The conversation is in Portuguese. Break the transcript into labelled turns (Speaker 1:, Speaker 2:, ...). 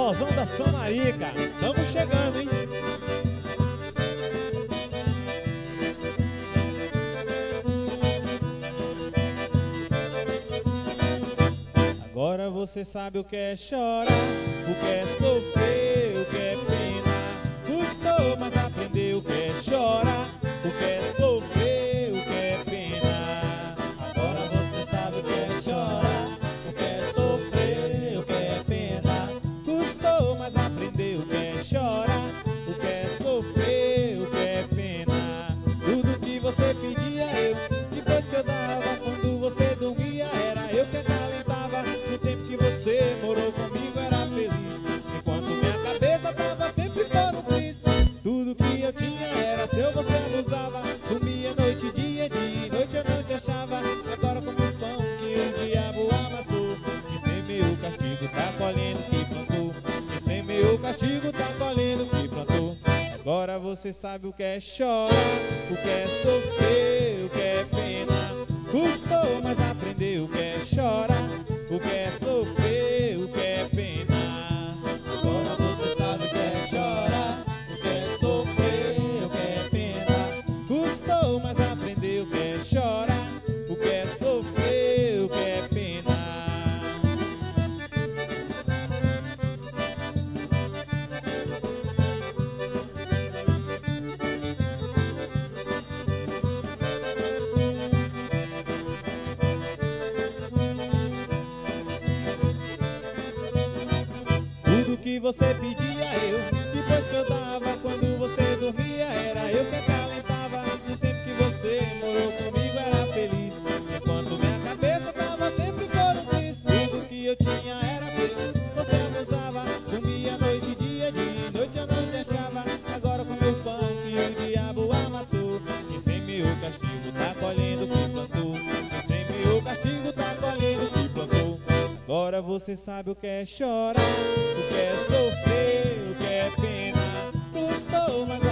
Speaker 1: forrozão da Samarica. Tamo chegando, hein? Agora você sabe o que é chorar, o que é sofrer, o que é pena. Custou, mas aprendeu o que é chorar, o que é sofrer, o que é pena. Agora você sabe o que é chorar, o que é sofrer, o que é pena. Custou, mas aprendeu o que é chorar, o que é sofrer, o que é pena. Tudo que você pedia eu, depois que eu dava, quando você dormia, era eu que acalentava. No tempo que você morou comigo era feliz, enquanto minha cabeça tava sempre fora o triz. Tudo que eu tinha era seu, você abusava. Sumia noite e dia, dia e noite eu não te achava. Agora como o pão que o diabo amassou, quem semeou o castigo tá colhendo o que plantou. Quem semeou o castigo tá colhendo o que plantou. Agora você sabe o que é chorar, o que é sofrer, o que é pena. Custou, mas aprendeu o que é chorar, o que é sofrer, o que é pena. Agora você sabe o que é chorar, o que é sofrer, o que é pena. Custou, mas aprendeu o que é chorar, o que é sofrer, o que é pena. Tudo que você pedia eu, depois que eu dava, quando você dormia, era eu que acalentava. No tempo que você morou comigo era feliz, enquanto minha cabeça tava sempre por um triz. Tudo que eu tinha era seu, você abusava. Sumia noite e dia, dia e noite eu não te achava. Agora com meu pão que o diabo amassou, quem semeou o castigo tá colhendo o que plantou. Quem semeou o castigo tá colhendo o que plantou. Agora você sabe o que é chorar, o que é sofrer, o que é pena. Custou, mas